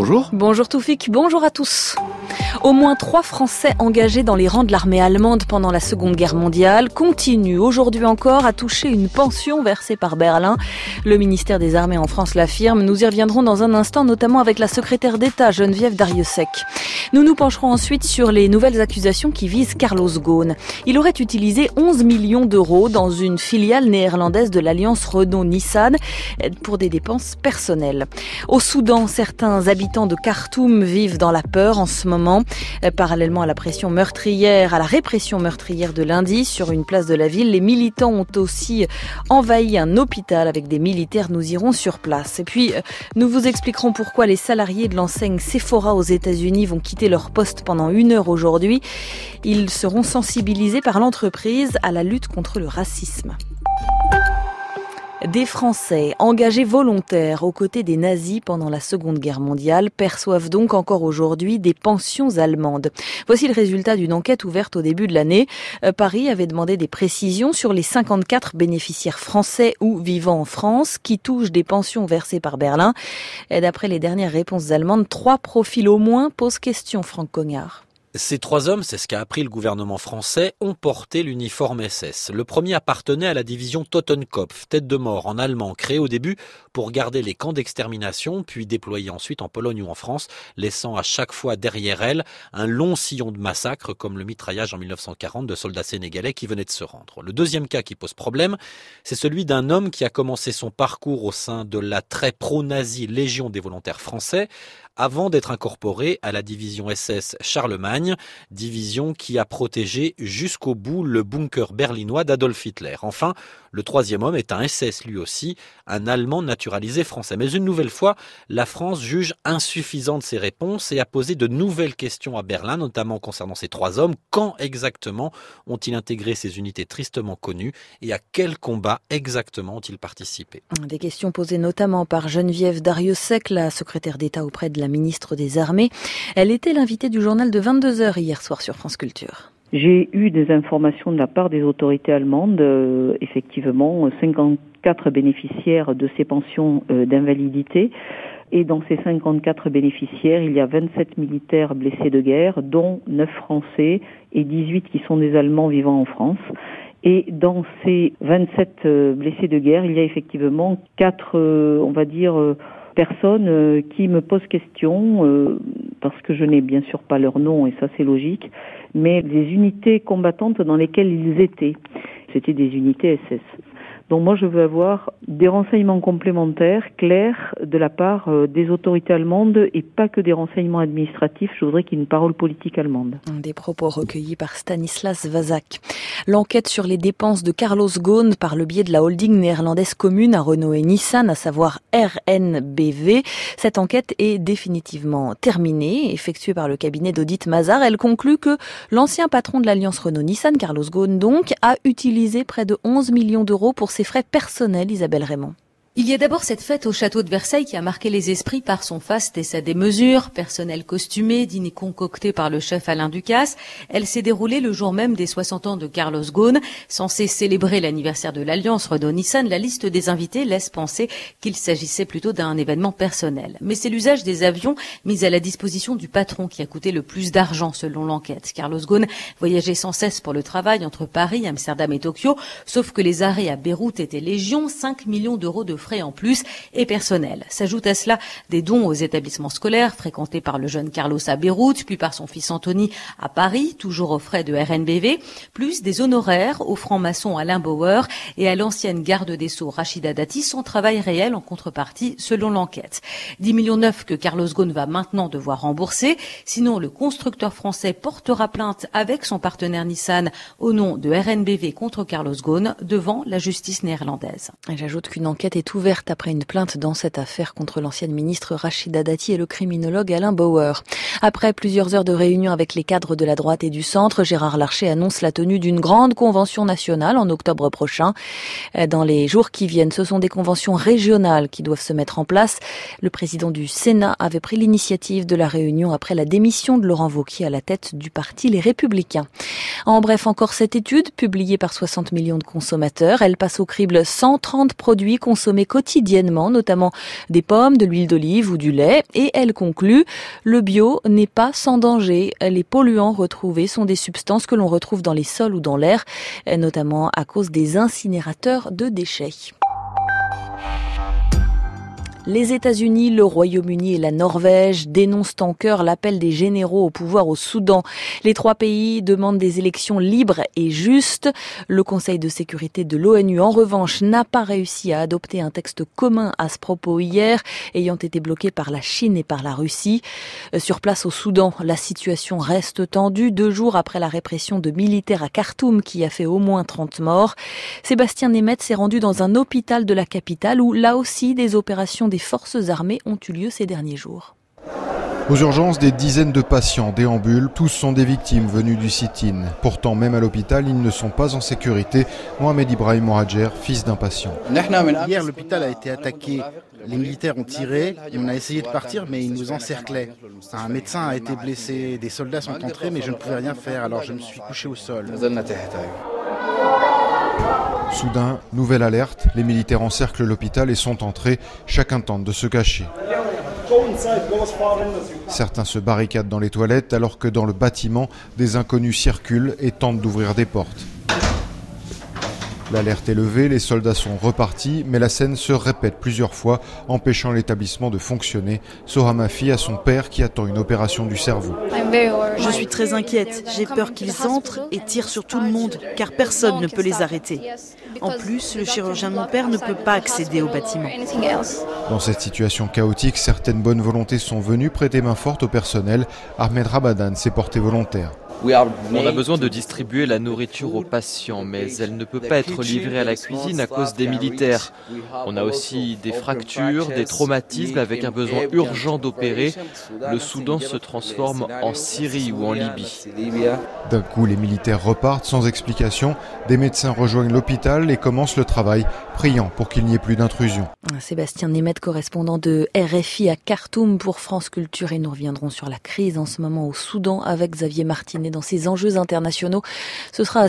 bonjour. Bonjour Toufik, bonjour à tous. Au moins 3 Français engagés dans les rangs de l'armée allemande pendant la Seconde Guerre mondiale continuent aujourd'hui encore à toucher une pension versée par Berlin. Le ministère des Armées en France l'affirme. Nous y reviendrons dans un instant, notamment avec la secrétaire d'État Geneviève Darrieussecq. Nous nous pencherons ensuite sur les nouvelles accusations qui visent Carlos Ghosn. Il aurait utilisé 11 millions d'euros dans une filiale néerlandaise de l'alliance Renault-Nissan pour des dépenses personnelles. Au Soudan, certains habitants de Khartoum vivent dans la peur en ce moment. Parallèlement à la répression meurtrière de lundi sur une place de la ville, les militants ont aussi envahi un hôpital avec des militaires. Nous irons sur place. Et puis, nous vous expliquerons pourquoi les salariés de l'enseigne Sephora aux États-Unis vont quitter leur poste pendant 1 heure aujourd'hui. Ils seront sensibilisés par l'entreprise à la lutte contre le racisme. Des Français engagés volontaires aux côtés des nazis pendant la Seconde Guerre mondiale perçoivent donc encore aujourd'hui des pensions allemandes. Voici le résultat d'une enquête ouverte au début de l'année. Paris avait demandé des précisions sur les 54 bénéficiaires français ou vivant en France qui touchent des pensions versées par Berlin. Et d'après les dernières réponses allemandes, 3 profils au moins posent question, Franck Cognard. Ces 3 hommes, c'est ce qu'a appris le gouvernement français, ont porté l'uniforme SS. Le premier appartenait à la division Totenkopf, tête de mort en allemand, créée au début pour garder les camps d'extermination, puis déployée ensuite en Pologne ou en France, laissant à chaque fois derrière elle un long sillon de massacres, comme le mitraillage en 1940 de soldats sénégalais qui venaient de se rendre. Le deuxième cas qui pose problème, c'est celui d'un homme qui a commencé son parcours au sein de la très pro-nazie Légion des volontaires français, avant d'être incorporé à la division SS Charlemagne, division qui a protégé jusqu'au bout le bunker berlinois d'Adolf Hitler. Enfin, le troisième homme est un SS lui aussi, un Allemand naturalisé français. Mais une nouvelle fois, la France juge insuffisante ses réponses et a posé de nouvelles questions à Berlin, notamment concernant ces 3 hommes. Quand exactement ont-ils intégré ces unités tristement connues et à quel combat exactement ont-ils participé? Des questions posées notamment par Geneviève Darrieussecq, la secrétaire d'État auprès de la ministre des Armées. Elle était l'invitée du journal de 22h hier soir sur France Culture. J'ai eu des informations de la part des autorités allemandes, effectivement 54 bénéficiaires de ces pensions d'invalidité. Et dans ces 54 bénéficiaires, il y a 27 militaires blessés de guerre, dont 9 Français et 18 qui sont des Allemands vivant en France. Et dans ces 27 blessés de guerre, il y a effectivement 4, personnes qui me posent question, parce que je n'ai bien sûr pas leur nom, et ça c'est logique, mais des unités combattantes dans lesquelles ils étaient. C'était des unités SS. Donc moi je veux avoir des renseignements complémentaires, clairs, de la part des autorités allemandes et pas que des renseignements administratifs. Je voudrais qu'il y ait une parole politique allemande. Des propos recueillis par Stanislas Vazak. L'enquête sur les dépenses de Carlos Ghosn par le biais de la holding néerlandaise commune à Renault et Nissan, à savoir RNBV. Cette enquête est définitivement terminée, effectuée par le cabinet d'audit Mazars. Elle conclut que l'ancien patron de l'alliance Renault-Nissan, Carlos Ghosn donc, a utilisé près de 11 millions d'euros pour ses frais personnels, Isabelle Raymond. Il y a d'abord cette fête au château de Versailles qui a marqué les esprits par son faste et sa démesure. Personnel costumé, dîner concocté par le chef Alain Ducasse. Elle s'est déroulée le jour même des 60 ans de Carlos Ghosn. Censé célébrer l'anniversaire de l'alliance Renault-Nissan, la liste des invités laisse penser qu'il s'agissait plutôt d'un événement personnel. Mais c'est l'usage des avions mis à la disposition du patron qui a coûté le plus d'argent selon l'enquête. Carlos Ghosn voyageait sans cesse pour le travail entre Paris, Amsterdam et Tokyo, sauf que les arrêts à Beyrouth étaient légion, 5 millions d'euros de frais en plus et personnel. S'ajoutent à cela des dons aux établissements scolaires fréquentés par le jeune Carlos à Beyrouth, puis par son fils Anthony à Paris, toujours aux frais de RNBV, plus des honoraires au franc-maçon Alain Bauer et à l'ancienne garde des Sceaux Rachida Dati, son travail réel en contrepartie selon l'enquête. 10,9 millions que Carlos Ghosn va maintenant devoir rembourser, sinon le constructeur français portera plainte avec son partenaire Nissan au nom de RNBV contre Carlos Ghosn devant la justice néerlandaise. Et j'ajoute qu'une enquête est ouverte après une plainte dans cette affaire contre l'ancienne ministre Rachida Dati et le criminologue Alain Bauer. Après plusieurs heures de réunion avec les cadres de la droite et du centre, Gérard Larcher annonce la tenue d'une grande convention nationale en octobre prochain. Dans les jours qui viennent, ce sont des conventions régionales qui doivent se mettre en place. Le président du Sénat avait pris l'initiative de la réunion après la démission de Laurent Wauquiez à la tête du parti Les Républicains. En bref, encore cette étude publiée par 60 millions de consommateurs. Elle passe au crible 130 produits consommés consommer quotidiennement, notamment des pommes, de l'huile d'olive ou du lait. Et elle conclut, le bio n'est pas sans danger. Les polluants retrouvés sont des substances que l'on retrouve dans les sols ou dans l'air, notamment à cause des incinérateurs de déchets. Les États-Unis, le Royaume-Uni et la Norvège dénoncent en chœur l'appel des généraux au pouvoir au Soudan. Les trois pays demandent des élections libres et justes. Le Conseil de sécurité de l'ONU, en revanche, n'a pas réussi à adopter un texte commun à ce propos hier, ayant été bloqué par la Chine et par la Russie. Sur place au Soudan, la situation reste tendue 2 jours après la répression de militaires à Khartoum qui a fait au moins 30 morts. Sébastien Nemeth s'est rendu dans un hôpital de la capitale où, là aussi, des opérations des forces armées ont eu lieu ces derniers jours. Aux urgences, des dizaines de patients déambulent. Tous sont des victimes venues du sit-in. Pourtant, même à l'hôpital, ils ne sont pas en sécurité. Mohamed Ibrahim Mohajer, fils d'un patient. Hier, l'hôpital a été attaqué. Les militaires ont tiré. On a essayé de partir, mais ils nous encerclaient. Un médecin a été blessé. Des soldats sont entrés, mais je ne pouvais rien faire. Alors je me suis couché au sol. Soudain, nouvelle alerte, les militaires encerclent l'hôpital et sont entrés, chacun tente de se cacher. Certains se barricadent dans les toilettes alors que dans le bâtiment, des inconnus circulent et tentent d'ouvrir des portes. L'alerte est levée, les soldats sont repartis, mais la scène se répète plusieurs fois, empêchant l'établissement de fonctionner. Sohamafi a son père qui attend une opération du cerveau. Je suis très inquiète. J'ai peur qu'ils entrent et tirent sur tout le monde, car personne ne peut les arrêter. En plus, le chirurgien de mon père ne peut pas accéder au bâtiment. Dans cette situation chaotique, certaines bonnes volontés sont venues prêter main forte au personnel. Ahmed Rabadan s'est porté volontaire. On a besoin de distribuer la nourriture aux patients, mais elle ne peut pas être livrée à la cuisine à cause des militaires. On a aussi des fractures, des traumatismes avec un besoin urgent d'opérer. Le Soudan se transforme en Syrie ou en Libye. D'un coup, les militaires repartent sans explication. Des médecins rejoignent l'hôpital et commencent le travail, priant pour qu'il n'y ait plus d'intrusion. Sébastien Nemeth, correspondant de RFI à Khartoum pour France Culture, et nous reviendrons sur la crise en ce moment au Soudan avec Xavier Martinet dans ses enjeux internationaux. Ce sera à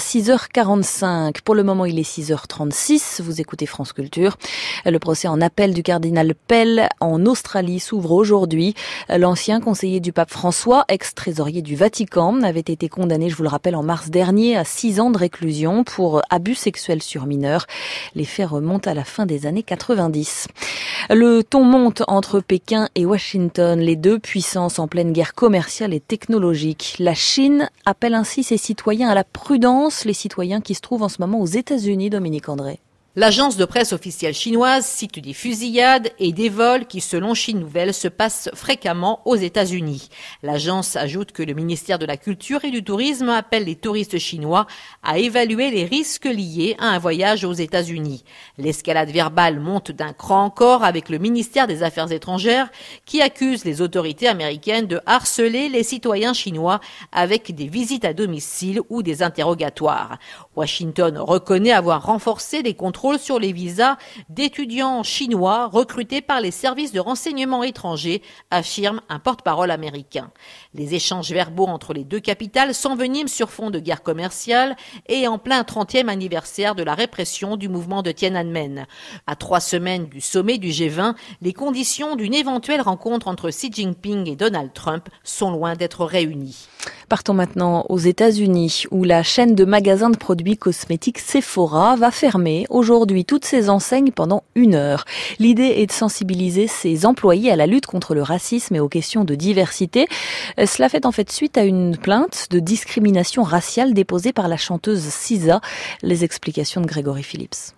6h45. Pour le moment, il est 6h36. Vous écoutez France Culture. Le procès en appel du cardinal Pell en Australie s'ouvre aujourd'hui. L'ancien conseiller du pape François, ex-trésorier du Vatican, avait été condamné, je vous le rappelle, en mars dernier à 6 ans de réclusion pour abus sexuels sur mineurs. Les faits remontent à la fin des années 90. Le ton monte entre Pékin et Washington, les deux puissances en pleine guerre commerciale et technologique. La Chine appelle ainsi ses citoyens à la prudence, les citoyens qui se trouvent en ce moment aux États-Unis, Dominique André. L'agence de presse officielle chinoise cite des fusillades et des vols qui, selon Chine Nouvelle, se passent fréquemment aux États-Unis. L'agence ajoute que le ministère de la Culture et du Tourisme appelle les touristes chinois à évaluer les risques liés à un voyage aux États-Unis. L'escalade verbale monte d'un cran encore avec le ministère des Affaires étrangères qui accuse les autorités américaines de harceler les citoyens chinois avec des visites à domicile ou des interrogatoires. Washington reconnaît avoir renforcé les contrôles sur les visas d'étudiants chinois recrutés par les services de renseignement étrangers, affirme un porte-parole américain. Les échanges verbaux entre les deux capitales s'enveniment sur fond de guerre commerciale et en plein 30e anniversaire de la répression du mouvement de Tiananmen. À 3 semaines du sommet du G20, les conditions d'une éventuelle rencontre entre Xi Jinping et Donald Trump sont loin d'être réunies. Partons maintenant aux États-Unis, où la chaîne de magasins de produits cosmétiques Sephora va fermer aujourd'hui toutes ses enseignes pendant 1 heure. L'idée est de sensibiliser ses employés à la lutte contre le racisme et aux questions de diversité. Cela fait en fait suite à une plainte de discrimination raciale déposée par la chanteuse SZA. Les explications de Grégory Phillips.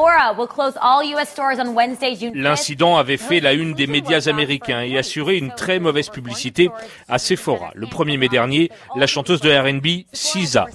L'incident avait fait la une des médias américains et assuré une très mauvaise publicité à Sephora. Le 1er mai dernier, la chanteuse de R&B SZA,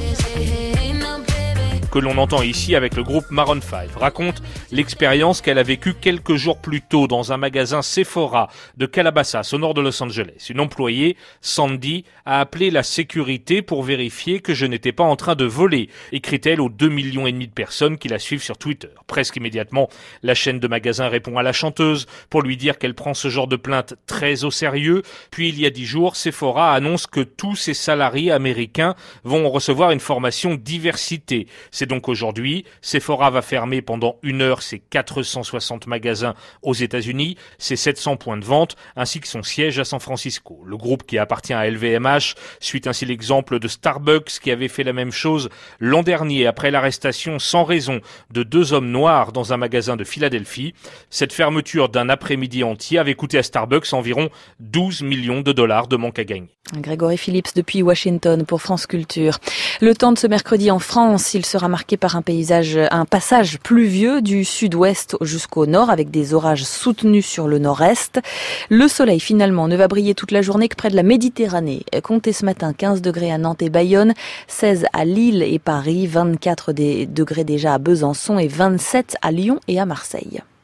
que l'on entend ici avec le groupe Maroon 5, raconte l'expérience qu'elle a vécue quelques jours plus tôt dans un magasin Sephora de Calabasas, au nord de Los Angeles. Une employée, Sandy, a appelé la sécurité pour vérifier que je n'étais pas en train de voler, écrit-elle aux 2,5 millions de personnes qui la suivent sur Twitter. Presque immédiatement, la chaîne de magasins répond à la chanteuse pour lui dire qu'elle prend ce genre de plainte très au sérieux. Puis il y a 10 jours, Sephora annonce que tous ses salariés américains vont recevoir une formation diversité. C'est C'est donc aujourd'hui. Sephora va fermer pendant 1 heure ses 460 magasins aux États-Unis, ses 700 points de vente, ainsi que son siège à San Francisco. Le groupe qui appartient à LVMH suit ainsi l'exemple de Starbucks qui avait fait la même chose l'an dernier après l'arrestation sans raison de 2 hommes noirs dans un magasin de Philadelphie. Cette fermeture d'un après-midi entier avait coûté à Starbucks environ 12 millions de dollars de manque à gagner. Grégory Phillips depuis Washington pour France Culture. Le temps de ce mercredi en France, il sera marqué par un passage pluvieux du sud-ouest jusqu'au nord avec des orages soutenus sur le nord-est. Le soleil finalement ne va briller toute la journée que près de la Méditerranée. Comptez ce matin 15 degrés à Nantes et Bayonne, 16 à Lille et Paris, 24 degrés déjà à Besançon et 27 à Lyon et à Marseille.